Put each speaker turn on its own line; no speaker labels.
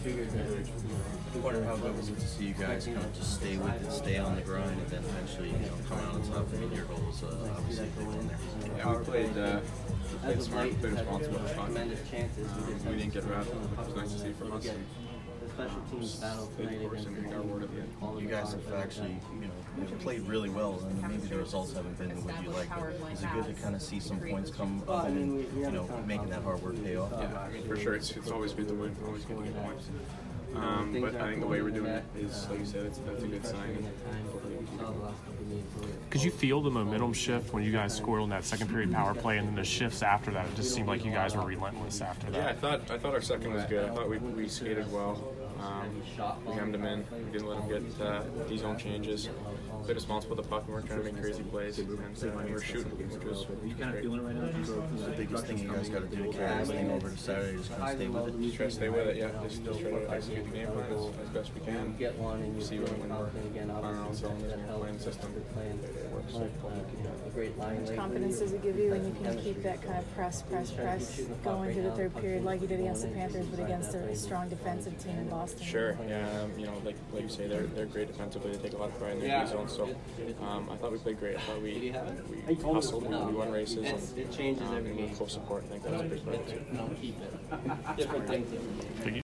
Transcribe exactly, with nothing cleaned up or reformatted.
figured that, you know,
I wonder how good was it to see you guys kind of just stay with it, stay on the grind, and then eventually, you know, come out on top. I mean, your goal was uh, obviously big one there.
Yeah, we played, uh, we played
as of
smart,
late,
played
had
responsible, and fun.
tremendous chances.
Um,
just
we
had
didn't get
to,
rattled,
you know,
which was nice to see from
so
us.
get The special teams battle
Stayed
tonight
the course
against
and made our word at the end.
You guys have actually, you know, played really well, and maybe the results haven't been what you like. But is it good to kind of see some points come up and, you know, making that hard work pay off?
Yeah, I mean, for sure, it's, it's always good to win, always good to get points. Um, but I think the way we're doing it is, like you said, it's, that's a good sign. And hopefully we keep it going.
Could you feel the momentum shift when you guys scored on that second period power play, and then the shifts after that? It just seemed like you guys were relentless after that.
Yeah, I thought I thought our second was good. I thought we, we skated well. Um, we hemmed them in. We didn't let them get uh, these zone changes. Played responsible with the puck. We weren't trying to make crazy plays, and uh, we were shooting, which was
You kind of
great.
feeling it right now?
What's the biggest thing you guys got to do to carry this thing over to Saturday? Just kind of stay with it.
Just try to stay with it, yeah. Just, just try to execute the game plan as, as best we can.
Get one and you
See
feel
when we're
confident again.
on our own
Obviously,
cylinders
that
and we're
helps.
playing the system.
Good plan.
It works.
But, uh, you know, a great line lately.
Confidence does it give you when you can keep that kind of press, press, press going through the third period like you did against the Panthers, but against a strong defensive team in Boston?
Sure, yeah, um, you know, like like you say, they're they're great defensively. They take a lot of pride in their D zone. So um, I thought we played great. I thought we we hustled, we, we won races, and,
It changes
um,
every
and
game.
with full support. I think that was a big part too.
Keep it. Different things.